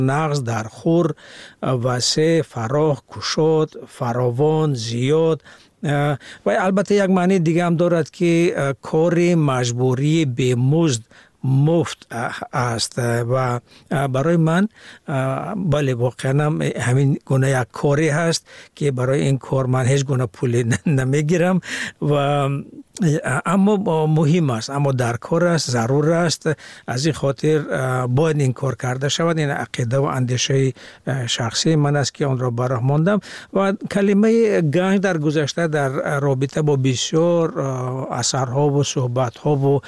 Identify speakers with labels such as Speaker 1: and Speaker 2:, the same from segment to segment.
Speaker 1: نقص در خور واسع، فراخ، گشاد، فراوان، زیاد و البته یک معنی دیگه هم دارد که کار مجبوری به مزد مفت است و برای من بله واقعا همین گونه یک کاری هست که برای این کار من هیچ گونه پول نمیگیرم و اما مهم است، اما در کار است، ضرور است. از این خاطر باید این کار کرده شود. این عقیده و اندیشه شخصی من است که آن را براه ماندم و کلمه گنج در گذشته در رابطه با بسیار اثرها و صحبتها و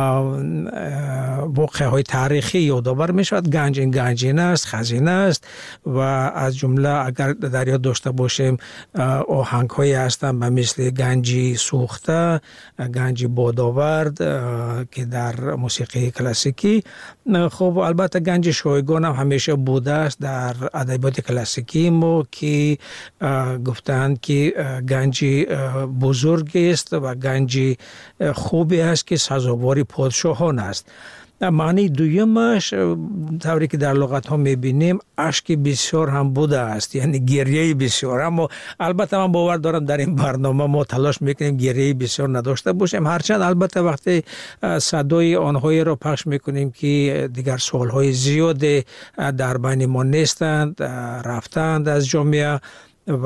Speaker 1: واقعه‌های تاریخی یادآور می شود. گنج این گنجینه است، خزینه است و از جمله اگر در یاد داشته باشیم آهنگ‌هایی هستند به مثل گنجی سوخته، گنجی بادآورد که در موسیقی کلاسیکی. خب البته گنج شایگان هم همیشه بوده است در ادبیات کلاسیکی ما که گفتند که گنجی بزرگی است و گنجی خوبی است که سزاوار پادشاهان است. معنی دویمش طوری که در لغت ها میبینیم اشک بسیار هم بوده است، یعنی گریه بسیار. اما البته من باور دارم در این برنامه ما تلاش میکنیم گریه بسیار نداشته باشیم، هرچند البته وقتی صدای آنهایی را پخش میکنیم که دیگر سالهای زیاد در بین ما نیستند، رفتند از جامعه و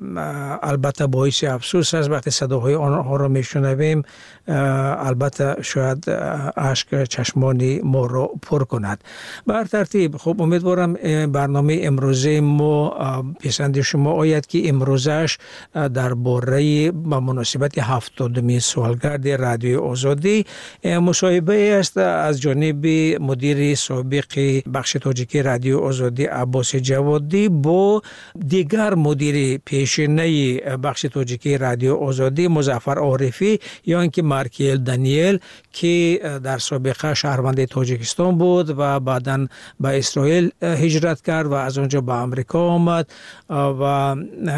Speaker 1: البته باعث افسوس است وقتی صداهای آنها را میشنویم. البته شاید اشک چشمان ما را پر کند. بر ترتیب خب امیدوارم برنامه امروزه ما پسند شما آید که امروزش درباره با مناسبت 70مین سالگرد رادیو آزادی مصاحبه است از جانب مدیر سابق بخش تاجیکی رادیو آزادی عباس جوادی با دیگر مدیر پیشینه بخش تاجیکی رادیو آزادی مظفر عارفی یا اینکه مارکیل دانیل که در سابقه شهروند تاجیکستان بود و بعداً به اسرائیل هجرت کرد و از آنجا به آمریکا آمد و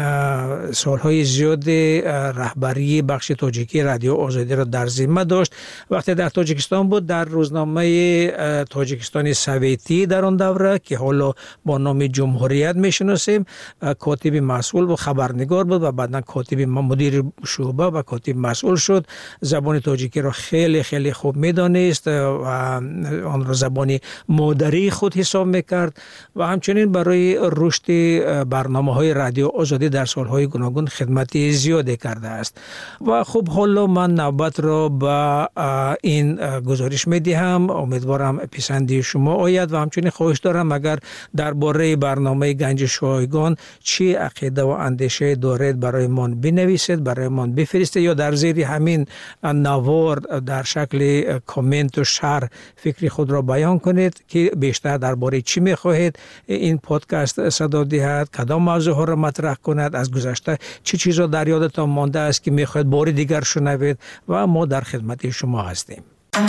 Speaker 1: سالهای زیاد رهبری بخش تاجیکی رادیو آزادی را در ذمه داشت. وقتی در تاجیکستان بود در روزنامه تاجیکستان سویتی در آن دوره که حالا با نام جمهوریت میشناسیم کاتب مسئول و خبرنگار بود و بعداً کاتب مدیر شعبه و کاتب مسئول شد. زبان تاجیکی را خیلی خیلی خوب میدانست و آن را زبان مادری خود حساب میکرد و همچنین برای رشد برنامه‌های رادیو آزادی در سالهای گوناگون خدمت زیادی کرده است. و خب حالا من نوبت را به این گزارش میدهم، امیدوارم پسندی شما آید و همچنین خواهش دارم اگر درباره برنامه گنج شایگان چی عقیده و اندیشه دارید برای من بنویسید، برای من بفرستید یا در زیر همین نوار در شکل کامنت و شرح فکری خود را بیان کنید که بیشتر درباره چی میخواهید این پادکست صدا دهد، کدام موضوع ها را مطرح کند، از گذشته چه چیزا در یادتان مانده است که میخواهید بار دیگر شنوید و ما در خدمت شما هستیم.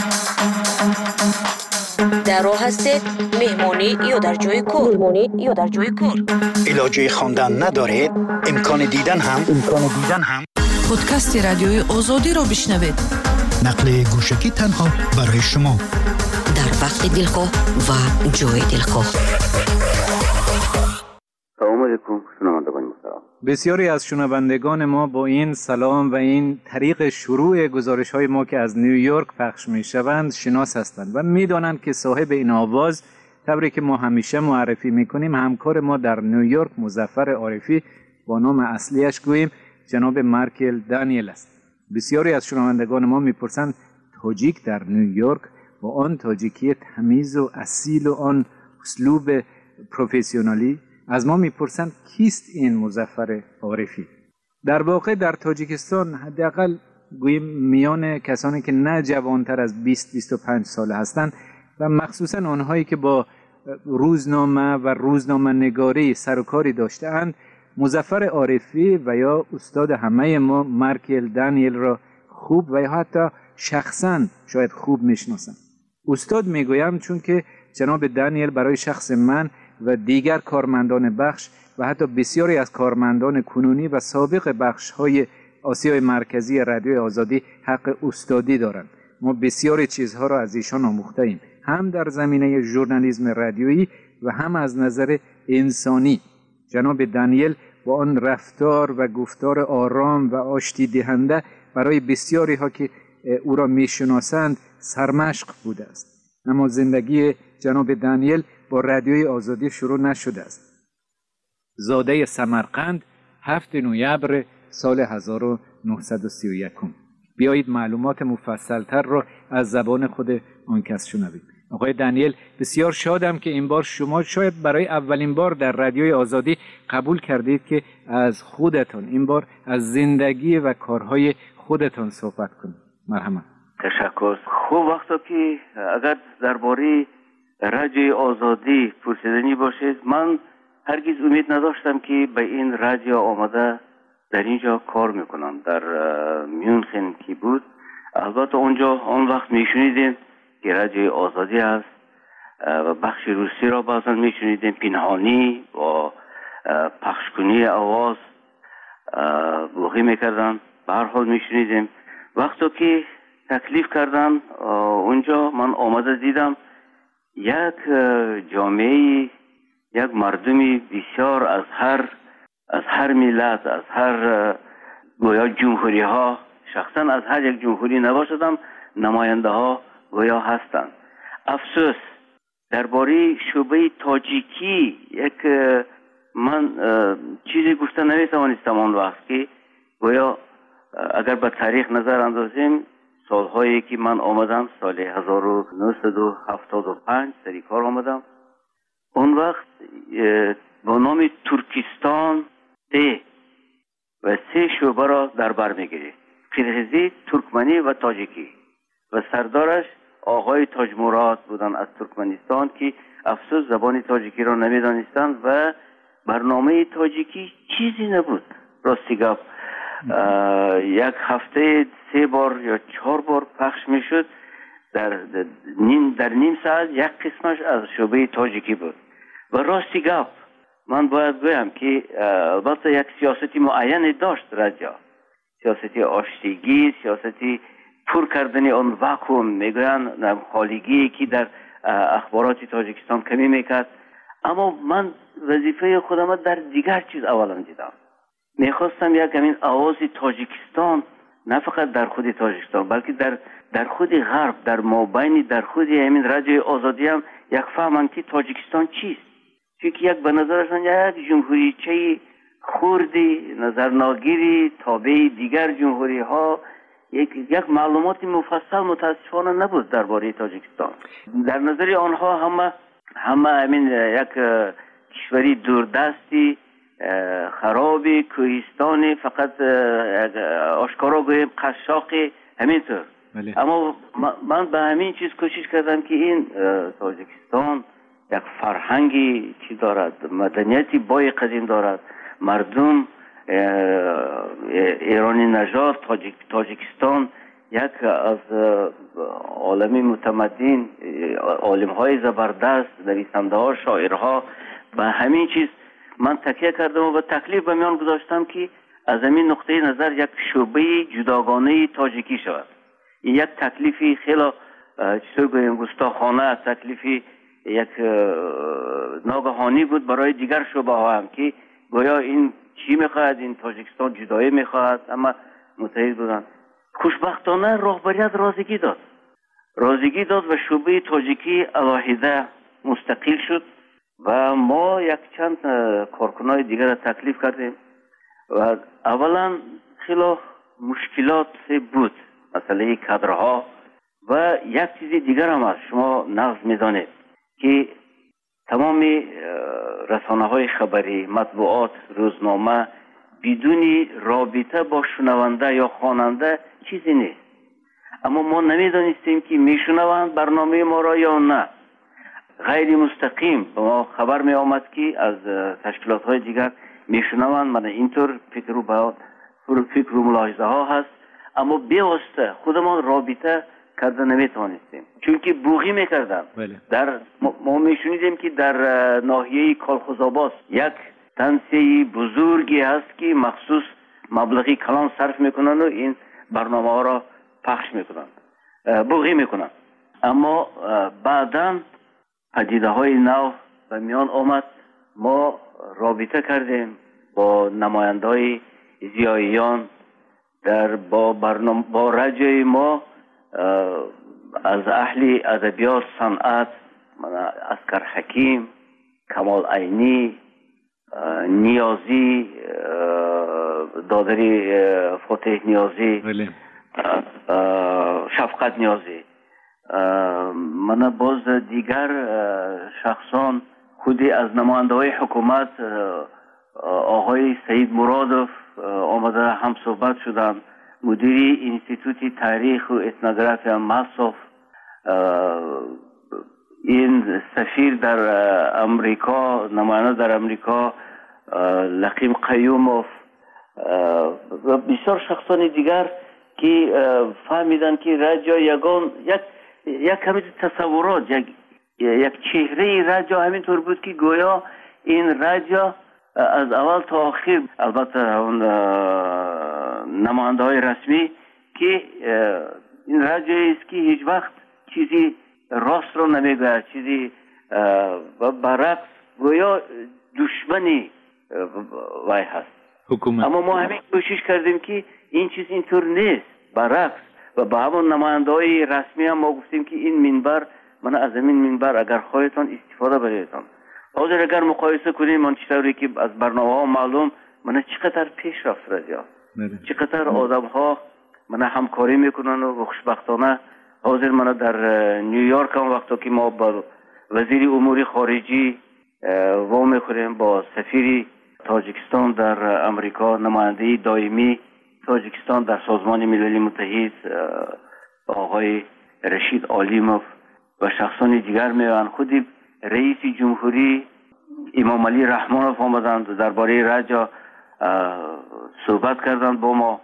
Speaker 2: در راه هستید مهمانی یا در جای کار
Speaker 3: علاجه خواندن ندارید، امکان دیدن هم
Speaker 4: پادکست رادیوی آزادی را بشنوید.
Speaker 3: نقل گوشکی تنها برای شما
Speaker 2: در وقت دلخواه و جای دلخواه.
Speaker 5: سلام علیکم شنوندگان محترم.
Speaker 6: بسیاری از شنوندگان ما با این سلام و این طریق شروع گزارش‌های ما که از نیویورک پخش می‌شوند شناس هستند و می‌دانند که صاحب این آواز طوری که ما همیشه معرفی می‌کنیم همکار ما در نیویورک مظفر عارفی با نام اصلیش گوییم جناب مارکیل دانیل است. بسیاری از شنوندگان ما می‌پرسند تاجیک در نیویورک با آن تاجیکی تمیز و اصیل و آن اسلوب پروفسیونالی از ما میپرسند کیست این مظفر عارفی؟ در واقع در تاجیکستان حداقل گوییم میان کسانی که نه جوانتر از 20-25 ساله هستند و مخصوصا آنهایی که با روزنامه و روزنامه نگاری سر و کاری داشته‌اند مظفر عارفی و یا استاد همه ما مارکیل دانیل را خوب و یا حتی شخصا شاید خوب میشناسند. استاد میگویم چون که جناب دانیل برای شخص من و دیگر کارمندان بخش و حتی بسیاری از کارمندان کنونی و سابق بخش‌های آسیای مرکزی رادیو آزادی حق استادی دارند. ما بسیاری چیزها را از ایشان آموخته ایم، هم در زمینه ژورنالیسم رادیویی و هم از نظر انسانی. جناب دانیل با آن رفتار و گفتار آرام و آشتی دهنده برای بسیاری ها که او را میشناسند سرمشق بوده است. اما زندگی جناب دانیل با رادیوی آزادی شروع نشده است. زاده سمرقند 7 نوامبر سال 1931. بیایید معلومات مفصلتر را از زبان خود آن کس شنویم. آقای دانیل، بسیار شادم که این بار شما شاید برای اولین بار در رادیوی آزادی قبول کردید که از خودتان این بار از زندگی و کارهای خودتان صحبت کنید. مرحبا.
Speaker 5: تشکر. خوب وقتا که اگر درباره رادیوی آزادی پرسیدنی باشید، من هرگز امید نداشتم که به این رادیو آمده در اینجا کار میکنم. در میونخن که بود، البته اونجا آن وقت میشنیدیم که رادیوی آزادی است و بخش روسی را بعضا میشنیدیم پنهانی و پخش کنی آواز بوغی میکردن. به هر حال میشنیدیم. وقتی که تکلیف کردن اونجا، من آمده دیدم یک جامعه، یک مردمی بسیار از هر ملت، از هر گویا جمهوری ها، شخصا از هر یک جمهوری نباشدم، نماینده ها گویا هستند. افسوس درباره شعبه تاجیکی من چیزی گفته نمیتوانستم آن وقت که گویا اگر به تاریخ نظر اندازیم، سالهایی که من آمدم، سال 1975 سری کار آمدم، اون وقت با نام ترکستان و 3 شعبه را در بر میگیرید: قرغیزی، ترکمنی و تاجیکی، و سردارش آقای تاج مراد بودن از ترکمنستان که افسوس زبان تاجیکی را نمیدانستند و برنامه تاجیکی چیزی نبود. راستی گپ یک هفته 3 بار یا 4 بار پخش میشد. در نیم ساعت یک قسمش از شعبه تاجیکی بود. و راستی گپ من باید گویم که البته یک سیاستی معینی داشت رادیو، سیاستی آشتیگی، سیاستی پر کردن آن واکوم، میگویند خالیگی که در اخبارات تاجیکستان کمی میکرد. اما من وظیفه خودم در دیگر چیز اولا دیدم. میخواستم یک همین آواز تاجیکستان، نه فقط در خود تاجیکستان بلکه در خود غرب، در مابین در خود همین رادیوی آزادی هم یک فهمن که تاجیکستان چیست. چون یک به نظرشان یک جمهوریچه خوردی، نظرناگیری، تابع دیگر جمهوری ها، یک معلومات مفصل متاسفانه نبود درباره تاجیکستان. در نظر آنها همه همین یک کشوری دوردستی، خرابی، کوهستانی، فقط آشکارا گویم قشاقی، همینطور. اما من به همین چیز کوشش کردم که این تاجیکستان یک فرهنگی چی دارد، مدنیتی بای قدیم دارد، مردم ایرانی نژاد، تاجیکستان یک از عالمی متمدن، عالم های زبردست، نویسنده ها، شاعرها. به همین چیز من تکیه کردم و تکلیف به میان گذاشتم که از همین نقطه نظر یک شعبه جداگانه تاجیکی شود. این یک تکلیفی خیلی چطور گویم گستاخانه، تکلیفی یک ناگهانی بود برای دیگر شعبه ها هم که گویا این چی میخواهد، این تاجیکستان جدایی میخواهد، اما متحد بودن. خوشبختانه رهبریت رازیگی داد و شعبه تاجیکی علاهیده مستقل شد و ما یک چند کارکنای دیگر را تکلیف کردیم و اولا خیلی مشکلات بود، مسئله کادرها و یک چیز دیگر هم هست. شما نقض میدانید که تمام رسانه های خبری، مطبوعات، روزنامه بدون رابطه با شنونده یا خواننده چیزی نیست. اما ما نمیدانستیم که میشنوند برنامه ما را یا نه. غیر مستقیم به ما خبر می آمد که از تشکیلات های دیگر میشنوند. من اینطور فکر و ملاحظه ها هست، اما بیواسطه خودمان رابطه کرده نمیتوانستیم، چون که بوغی میکردن. ما میشنیدیم که در ناحیه کالخوزآباد یک تنسیه بزرگی هست که مخصوص مبلغی کلان صرف میکنن و این برنامه ها را پخش میکنن، بوغی میکنن. اما بعداً پدیده های نو به میان آمد. ما رابطه کردیم با نمایندهای زیاییان با رجای ما از اهل ادبیات صنعت، اسکر حکیم، کمال عینی، نیازی، دادری فاتح نیازی، شفقت نیازی، من باز دیگر شخصان خودی از نماینده های حکومت آقای سید مرادوف آمده هم صحبت شدن، مدیری انستیتوت تاریخ و اتنوگرافی مصف، این سفیر در امریکا، نماینده در امریکا لقیم قیوموف و بسیار شخصان دیگر که فهمیدن که رادیو یک کمی تصورات، یک چهره رادیو همینطور بود که گویا این رادیو از اول تا آخر، البته اون نماینده های رسمی، که این رادیویی است که هیچ وقت چیزی راست رو نمیگه، چیزی برعکس گویا دشمنی وای هست حکومت. اما ما همین کوشش کردیم که این چیز اینطور نیست، برعکس، و با همون نماینده های رسمی هم ما گفتیم که این منبر، من از این منبر اگر خواهیتان استفاده بریدتان. حاضر اگر مقایسه کنیم من چطوری که از برنامه ها معلوم من چقدر پیش رفت رادیو، چقدر آدم ها من همکاری میکنن و خوشبختانه حاضر من در نیویورک هم وقتی که ما با وزیر امور خارجی وا میخوریم، با سفیر تاجیکستان در امریکا، نماینده دائمی تاجیکستان در سازمان ملل متحد آقای رشید عالیموف و شخصان دیگر میان، خودی رئیس جمهوری امام علی رحمانوف آمدند درباره رادیو صحبت کردند با ما.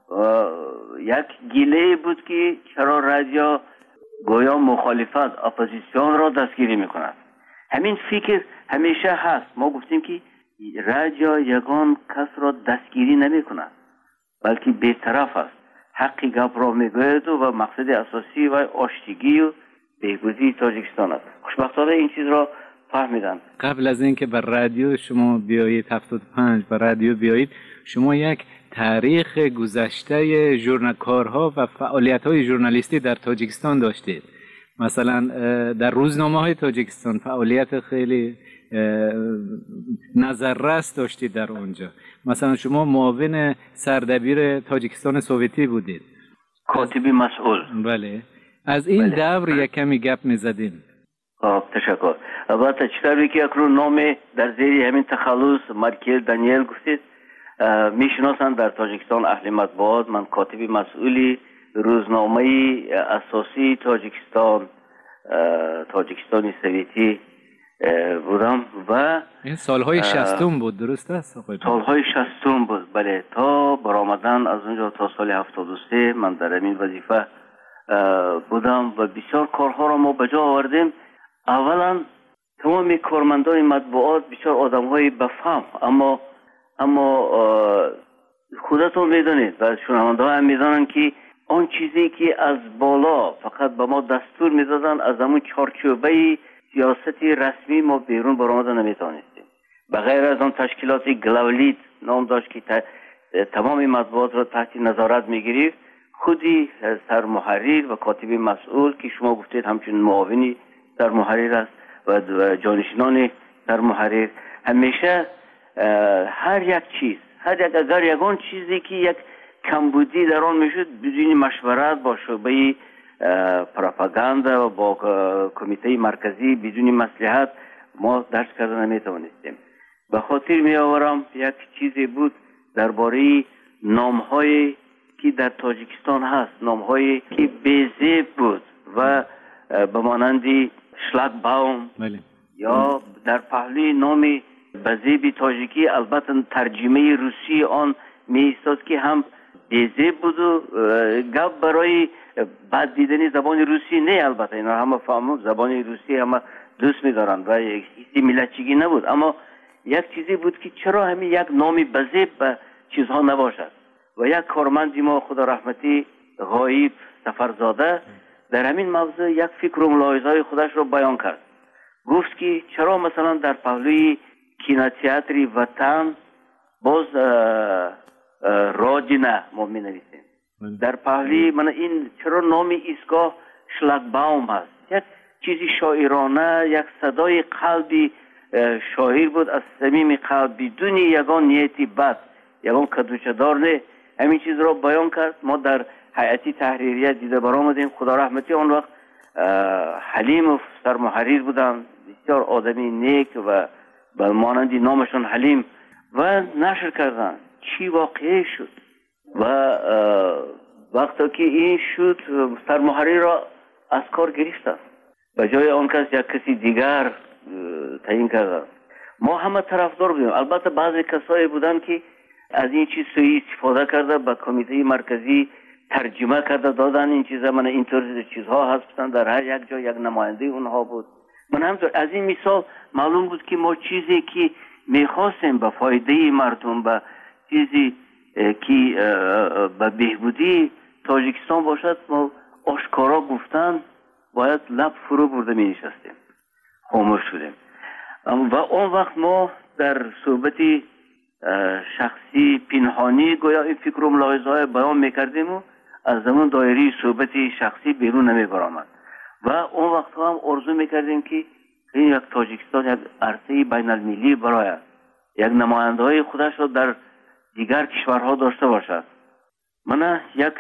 Speaker 5: یک گیله بود که چرا رادیو گویا مخالفت، اپوزیسیون را دستگیری میکند. همین فکر همیشه هست. ما گفتیم که رادیو یگان کس را دستگیری نمیکند، بلکه بی‌طرف است، حقی گپ را میگوید و مقصد اساسی و آشتگی و بهبودی تاجیکستان است. خوشبختانه این چیز را فهمیدن.
Speaker 6: قبل از اینکه بر رادیو شما بیایید 75 بر رادیو بیایید، شما یک تاریخ گذشته ژورنالکارها و فعالیت‌های ژورنالیستی در تاجیکستان داشتید. مثلا در روزنامه‌های تاجیکستان فعالیت خیلی نظررس داشتید در اونجا. مثلا شما معاون سردبیر تاجیکستان سوویتی بودید،
Speaker 5: کاتبی مسئول.
Speaker 6: بله، از این دور یک کمی گپ می‌زدیم.
Speaker 5: تشکر. البته چطوری که اکنون نام در زیر همین تخلص مارکل دانیل گفتید میشناسند در تاجیکستان اهل مطبوعات. من کاتبی مسئولی روزنامه اساسی تاجیکستان سوویتی بودم و
Speaker 6: این سالهای 60 بود، درست است؟
Speaker 5: سالهای 60 بود، بله، تا برآمدن از اونجا تا سال 73 من در این وظیفه بودم و بسیار کارها را ما به جا آوردیم. اولا تمام کارمندان مطبوعات بسیار آدم‌های بفهم، اما خودتون میدونید و شنونده ها هم میدونن که آن چیزی که از بالا فقط به ما دستور میدادن، از همون چارچوبه سیاستی رسمی ما بیرون برآمده نمیتونستیم. بغیر از آن تشکیلات گلاولید نام داشت که تمام مطبوعات را تحت نظارت میگیرید، خودی سرمحرر و کاتبی مسئول که شما گفتید همچنین معاونی سرمحرر است و جانشینان سرمحرر، همیشه هر یک چیز، اگر یگان چیزی که یک کمبودی در آن میشد بدون مشورت با شعبه پروپاگاندا و با کمیته مرکزی بدون مصلحت ما درس کردن نمیتوانستیم. به خاطر می آورم یک چیزی بود درباره نام‌هایی که در تاجیکستان هست، نام‌هایی که بی‌زیب بود و به مانند شلاگباوم یا در پهلوی نام بزیب تاجیکی البته ترجمه روسی آن می ایستاد که هم بی‌زیب بود و گپ برای بد دیدن زبان روسی نه. البته اینا همه فهمون زبان روسی همه دوست می‌دارن و هیچ ملتچگی نبود، اما یک چیزی بود که چرا همین یک نام بزیب به چیزها نباشد. و یک کارمندی ما خدا رحمتی غایب سفرزاده در همین موضوع یک فکر و ملاحظه‌های خودش رو بیان کرد گفت که چرا مثلا در پهلوی کینوتئاتر وطن باز رادینه ما می نویسیم، در پهلوی من این چرا نام ایستگاه شلاگباوم هست، یک چیزی شاعرانه، یک صدای قلبی شاعر بود از صمیم قلب بدون یگان نیتی بد، یگان کدوچدار نه، همین چیز را بیان کرد. ما در هیئتی تحریریه دیده برآمدیم. خدا رحمتی آن وقت حلیم سرمحریر بودن، بسیار آدمی نیک و به مانندی نامشون حلیم، و نشر کردن چی واقعی شد. و وقتی که این شد سرمحریر را از کار گرفتن، به جای آن کس یک کسی دیگر تعیین کردن. ما همه طرفدار بودیم. البته بعضی کسایی بودن که از این چیز سوء استفاده کرده، به کمیته مرکزی ترجمه کرده دادن این چیزا، من اینطور چیزها هستن، در هر یک جا یک نماینده اونها بود. من همینطور از این مثال معلوم بود که ما چیزی که میخواستیم به فایده مردم، به چیزی که به بهبودی تاجیکستان باشد، ما آشکارا گفتن باید لب فرو برده می نشستیم، خاموش شدیم. و اون وقت ما در صحبت شخصی پنهانی گویا این فکر و ملاحظه های بیان میکردیم و از زمان دایره صحبت شخصی بیرون نمی برآمد. و اون وقت هم آرزو میکردیم که این یک تاجیکستان یک عرصه بین المللی برای یک نماینده های خودش را در دیگر کشورها داشته باشد. من یک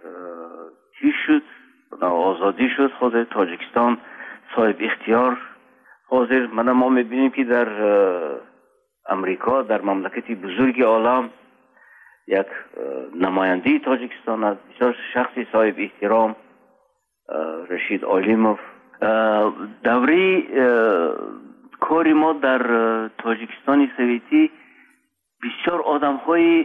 Speaker 5: چیز شد، آزادی شد، خود تاجیکستان صاحب اختیار حاضر. ما میبینیم که در امریکا، در مملکتی بزرگ عالم، یک نماینده تاجیکستان است، بسیار شخصی صاحب احترام، رشید عالیموف. دوره کاری ما در تاجیکستان سویتی بسیار آدم های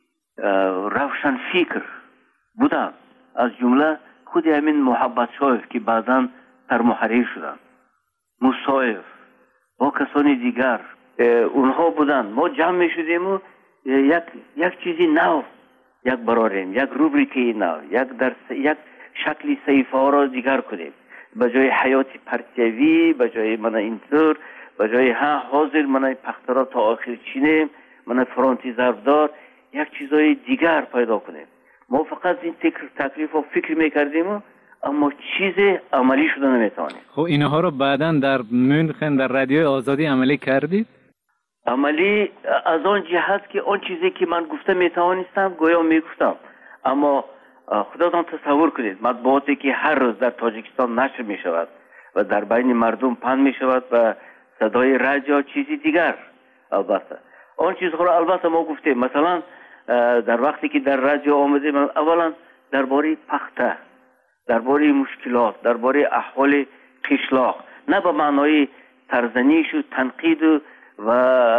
Speaker 5: روشن فکر بودن، از جمله خود همین محبت شایف که بعداً سرمحریر شدن، مصایف با کسانی دیگر اونها بودن. ما جمع می شدیم و یک چیزی نو یک براریم، یک روبریکی نو، یک شکلی صحیفه ها را دیگر کنیم، به جای حیات پرتیوی، به جای من اینطور، به جای ها حاضر من پخترا تا آخر چینیم، من فرانتی ضربدار، یک چیزای دیگر پیدا کنیم. ما فقط این تکلیف و فکر میکردیم اما چیز عملی شده نمیتوانیم.
Speaker 6: خب اینها رو بعداً در مونخن در رادیو آزادی عملی کردید؟
Speaker 5: عملی از آن جهت که آن چیزی که من گفته میتوانستم گویا میگفتم، اما خودتان تصور کنید مطبوعاتی که هر روز در تاجیکستان نشر میشود و در بین مردم پخش میشود و صدای رادیو چیزی دیگر، البته آن چیزها را البته ما گفتیم. مثلا در وقتی که در رادیو آمدیم، اولا درباره پخته، درباره مشکلات، درباره احوال قشلاق، نه به معنای ترزنیش و تنقید و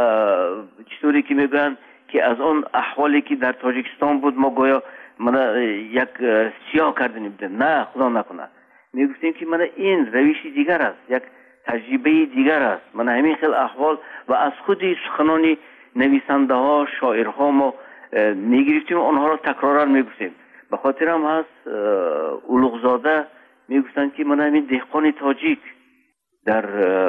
Speaker 5: چطوری که میگن که از آن احوالی که در تاجیکستان بود ما گویا من یک سیاه کردنیم. نه، خدا نکنه. میگفتیم که من این روشی دیگر است، یک تجربه دیگر است. من همین خیلی احوال و از خودی سخنانی نویسنده ها، شاعرها ما میگرفتیم، آنها را تکرارا میگفتیم. به خاطر هم هست اولوغزاده میگفتن که من همین دهقان تاجیک در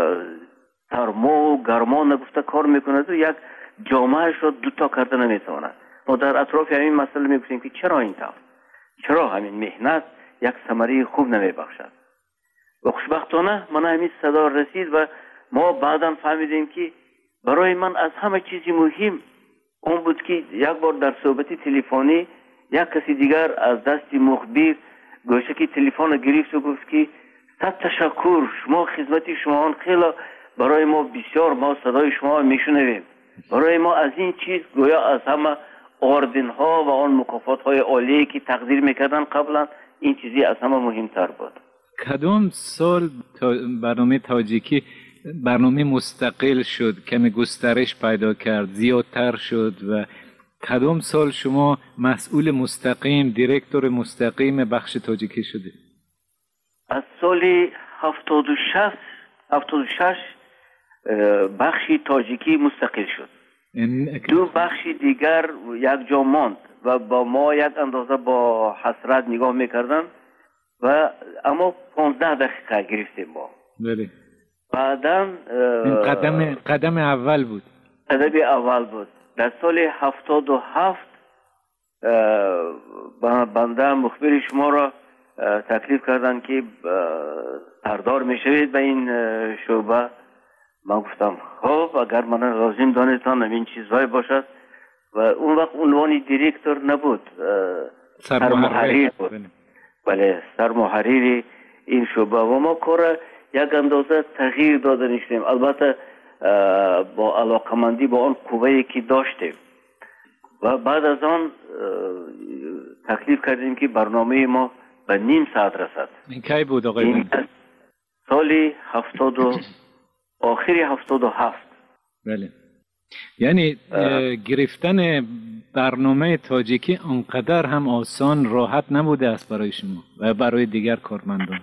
Speaker 5: سرما و گرما نگفته کار میکند و یک جامعهش را دوتا کرده نمیتواند. ما در اطراف همین مسئله میگفتیم که چرا این طور، چرا همین مهنت یک ثمره خوب نمیبخشد. و خوشبختانه من همین صدا رسید و ما بعدا فهمیدیم که برای من از همه چیزی مهم اون بود که یک بار در صحبت تلفنی یک کسی دیگر از دست مخبر گوشه تلفن گرفت و گفت که صد تشکر، شما خدمت شما خیلی برای ما بسیار، ما صدای شما میشنویم. برای ما از این چیز گویا از همه آوردن ها و آن مکافات های عالی که تقدیر میکردن قبلا، این چیزی از همه مهمتر بود.
Speaker 6: کدام سال برنامه تاجیکی برنامه مستقل شد، کمی گسترش پیدا کرد، زیادتر شد و کدام سال شما مسئول مستقیم، دیرکتور مستقیم بخش تاجیکی شدید؟
Speaker 5: از سال 76 بخشی تاجیکی مستقل شد. دو بخشی دیگر یک جا ماند و با ما یک اندازه با حسرت نگاه میکردن و اما 15 دقیقه گرفتیم ما.
Speaker 6: بله.
Speaker 5: بعداً
Speaker 6: قدم اول بود.
Speaker 5: قدم اول بود. در سال 77 بنده مخبر شما را تکلیف کردن که سردار میشوید به این شعبه. من گفتم خب اگر من لازم دانستان این چیزهای باشد. و اون وقت عنوان دیرکتور نبود، سرمحریر بود. بله، سرمحریر این شعبه. و ما کار یک اندازه تغییر داده نیستیم، البته با علاقمندی با آن قوه‌ای که داشتیم. و بعد از آن تکلیف کردیم که برنامه ما به نیم ساعت رسد.
Speaker 6: این کی بود آقای؟
Speaker 5: سالی آخری 77.
Speaker 6: بله. یعنی گرفتن برنامه تاجیکی انقدر هم آسان راحت نبوده است برای شما و برای دیگر کارمندان.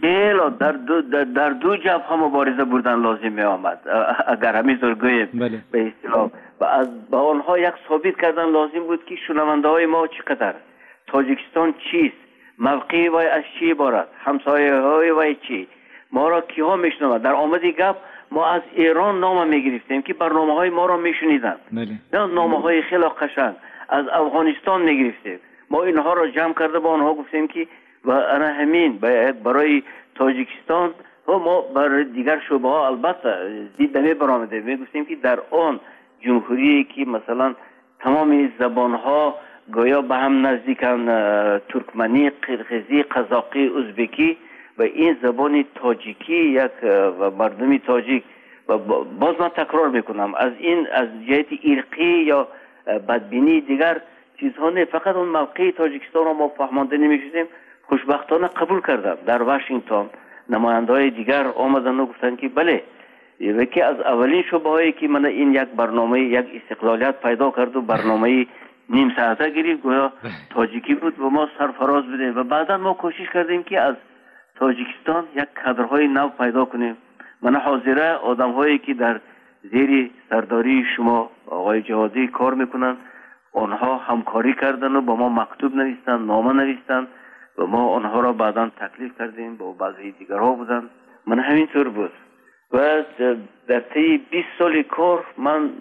Speaker 5: در دو جبهه مبارزه بردن لازم می آمد، اگر همینطور گوییم.
Speaker 6: بله.
Speaker 5: به اصطلاح با آنها یک ثابت کردن لازم بود که شنونده های ما چقدر، تاجیکستان چیست، موقعی وای از چی عبارت، همسایه های وای چی، ما را کیها میشنوند. در آمدی گپ ما از ایران نام میگرفتیم که برنامه های ما را میشنیدن.
Speaker 6: بله.
Speaker 5: نامه های خیلی قشنگ از افغانستان میگرفتیم. ما اینها را جمع کرده با آنها گفتیم که و انا همین برای تاجیکستان و ما برای دیگر شعبه ها البته دیدمی برآمده میگفتیم که در آن جمهوری که مثلا تمام زبان ها گویا به هم نزدیکن، ترکمنی، قرقیزی، قزاقی، ازبکی و این زبان تاجیکی یک و مردمی تاجیک. و باز من تکرار میکنم از جهت ارقی یا بدبینی دیگر چیزها نه، فقط اون موقع تاجیکستان رو ما فهمانده نمیشدیم. خوشبختانه قبول کردم. در واشنگتن نماینده های دیگر آمدن و گفتن که بله، یکی از اولین شعبه هایی که من این یک برنامه یک استقلالیت پیدا کرد و برنامه نیم ساعته گرفت گویا تاجیکی بود و ما سرفراز بدیم. و بعدا ما کوشش کردیم که از تاجیکستان یک کادرهای نو پیدا کنیم. من حاضره آدم هایی که در زیر سرداری شما آقای جوادی کار میکنن، آنها همکاری کردن و با ما مکتوب نوشتن، نامه نوشتن و ما آنها را بعدا تکلیف کردیم. با بعضی دیگرها بودن، من همینطور بود. و در طی 20 سال کار من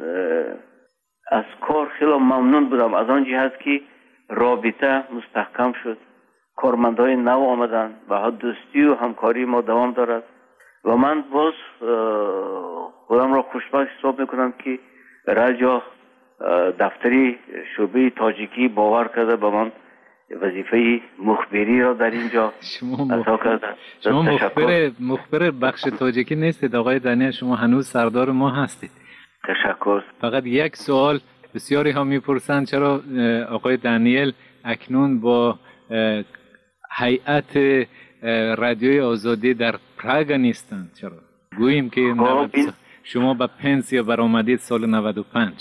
Speaker 5: از کار خیلی ممنون بودم، از آن جهت که رابطه مستحکم شد، کارمندای نو آمدن و دوستی و همکاری ما دوام دارد. و من باز خودم را خوشبخت حساب میکنم که راجا دفتری شعبه تاجیکی باور کرده به من وظیفه مخبری را در اینجا عطا کرده.
Speaker 6: شما مخبر بخش تاجیکی نیستید آقای دانیل، شما هنوز سردار ما هستید.
Speaker 5: تشکر.
Speaker 6: فقط یک سوال بسیاری ها میپرسند چرا آقای دانیل اکنون با هیئت رادیوی آزادی در پراگ نیستند؟ چرا گوییم که شما به پنسیا برآمدید سال 95.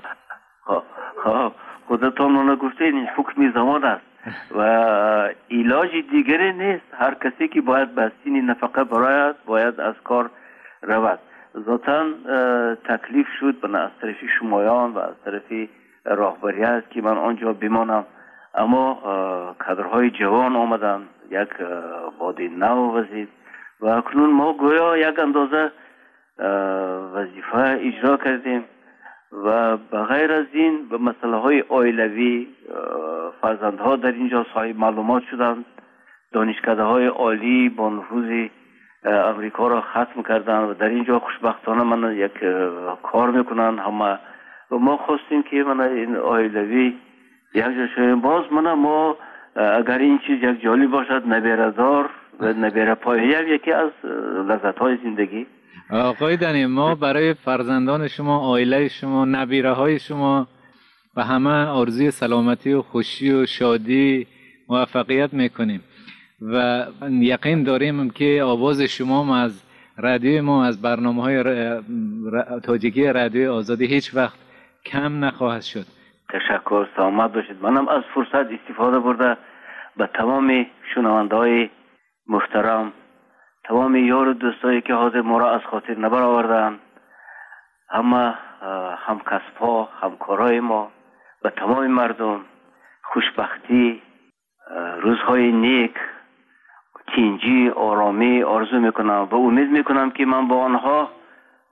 Speaker 5: خودتان منو گفتید این حکم زمان است و علاج دیگری نیست. هر کسی که باید به سین نفقه برآید باید از کار رود. ذاتاً تکلیف شد از طرف شمایان و از طرف راهبریت که من آنجا بمانم، اما کادرهای جوان آمدن، یک باد نو وزید و اکنون ما گویا یک اندازه وظیفه اجرا کردیم. و بغیر از این به مسئله های عائلوی فرزندها در اینجا صاحب معلومات شدند، دانشکده های عالی با نفوذ امریکا را ختم کردن و در اینجا خوشبختانه من یک کار میکنن همه. و ما خواستیم که من این عائلوی یک جا شویم. باز ما اگر این چیز یک جالب باشد، نبیره‌دار و نبیره پایه یکی از لذت های زندگی.
Speaker 6: آقای دنی، ما برای فرزندان شما، عائله شما، نبیره های شما و همه آرزوی سلامتی و خوشی و شادی موفقیت میکنیم و یقین داریم که آواز شما از رادیو ما، از برنامه‌های تاجیکی رادیوی آزادی هیچ وقت کم نخواهد شد.
Speaker 5: تشکر، سلامت باشید. منم از فرصت استفاده برده به تمام شنونده‌های محترم، تمام یار و دوستایی که حاضر ما را از خاطر نبر آوردن، همه همکسب‌ها، همکارای ما، به تمام مردم خوشبختی، روزهای نیک، تینجی، آرامی آرزو میکنم و امید میکنم که من با آنها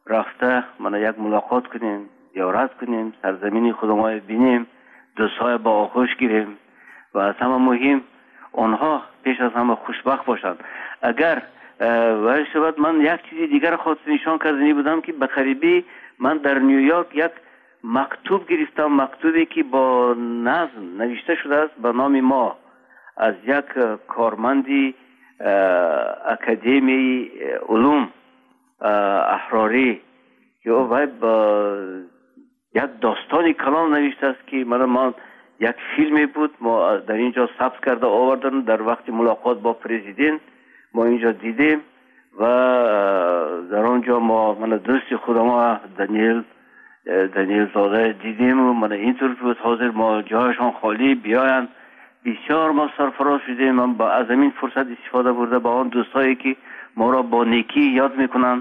Speaker 5: رفته من یک ملاقات کنیم، زیارت کنیم، سرزمین خودمان بینیم، دوستای با آغوش گیریم و از همه مهم آنها پیش از همه خوشبخت باشند. اگر باید شود من یک چیزی دیگر خواست نشان کردنی بودم که به قریبی من در نیویورک یک مکتوب گرفتم، مکتوبی که با نظم نوشته شده است به نام ما از یک کارمندی اکادمی علوم احراری که او باید با یک داستانی کلام نوشته است که من یک فیلمی بود ما در اینجا ثبت کرده آوردن در وقت ملاقات با پرزیدنت ما اینجا دیدیم و در آنجا من دوست خودم دانیل زاده دیدیم و من اینطور بود حاضر ما جایشان خالی بیاین. بسیار ما سرفراز شدیم. من از این فرصت استفاده برده با آن دوستایی که ما را با نیکی یاد میکنن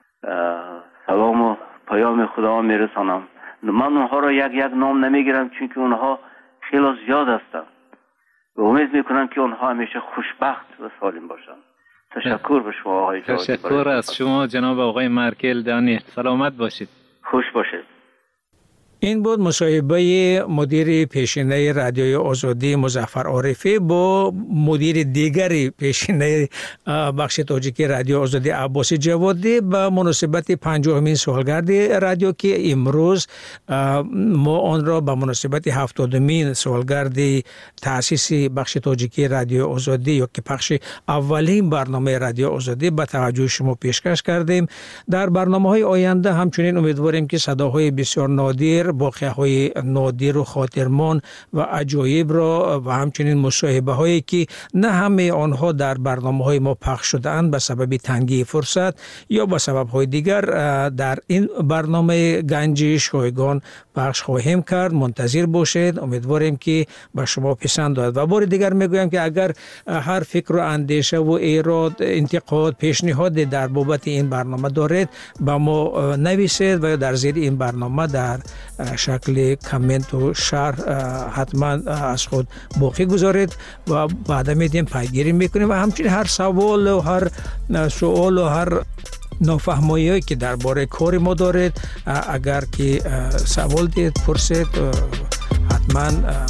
Speaker 5: سلام و پیام خدا میرسانم. من اونها را یک نام نمیگیرم چون که اونها خیلی زیاد هستن و امید میکنم که اونها همیشه خوشبخت و سالم باشن. تشکر به شما آقای جوادی.
Speaker 6: تشکر از شما جناب آقای مارکل دانیل. سلامت باشید.
Speaker 5: خوش باشید.
Speaker 1: این بود مصاحبه مدیر پیشینه رادیوی آزادی مظفر عارفی با مدیر دیگری پیشینه بخش تاجیکی رادیو آزادی عباس جوادی به مناسبت 50مین سالگرد رادیو که امروز ما آن را به مناسبت 70مین سالگرد تأسیس بخش تاجیکی رادیو آزادی یا که پخش اولین برنامه رادیو آزادی به توجه شما پیشکش کردیم. در برنامه‌های آینده همچنین امیدواریم که صداهای بسیار نادر، واقعه‌های نادر و خاطرمان و عجایب را و همچنین مصاحبه هایی که نه همه آنها در برنامه‌های ما پخش شده‌اند به سبب تنگی فرصت یا به سبب‌های دیگر در این برنامه گنج شایگان پخش خواهیم کرد. منتظر باشید. امیدواریم که به شما پسند آید و بار دیگر میگویم که اگر هر فکر و اندیشه و ایراد، انتقاد، پیشنهاد در بابت این برنامه دارید با ما نویسید و در زیر این برنامه در شکل کامنت و شرح حتما از خود باقی گذارید و بعد میدیم پیگیری میکنیم و همچنین هر سوال و هر سوال و هر نافهمایی که درباره کار ما دارید اگر که سوال دید پرسید حتما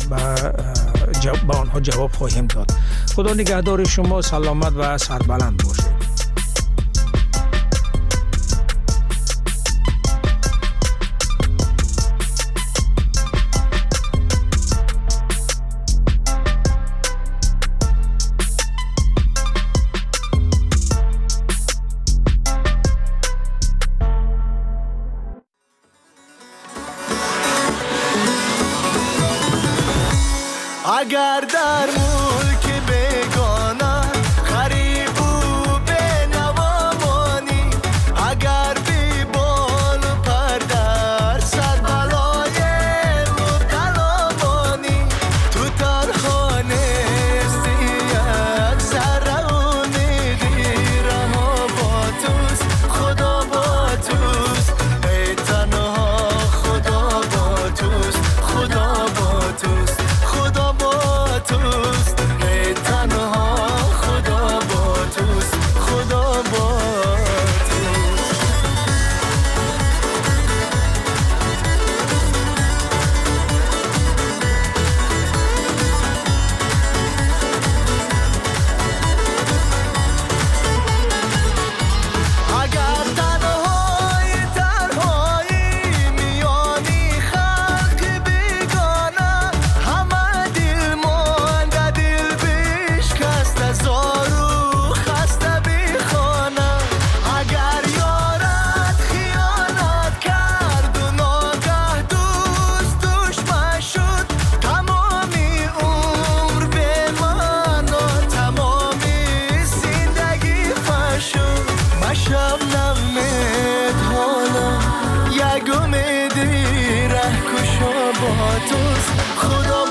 Speaker 1: با آنها جواب خواهیم داد. خدا نگهدار شما. سلامت و سربلند باشید.
Speaker 7: اگر در ملک بگانا غریب و به نوامانی، اگر بی بال و پر در سر بلای مبتلا مانی، تو ترخانه استی یک ذره امیدی رها با توست، خدا با توست، ای تنها خدا با توست، خدا با توست، خدا با توست، ای تنها خدا با توست، خدا با توست. اگر تنهایی میانی خلق بیگانه، همه دل مانده دل بشکسته زارو خسته بی خانه. اگر یارت خیانت کرد و ناگه دوست دشمن شد، تمامی عمر به معنا، تمامی زندگی فشد. مشب نمید حالا یک امیدی ره کشا با توست، خدا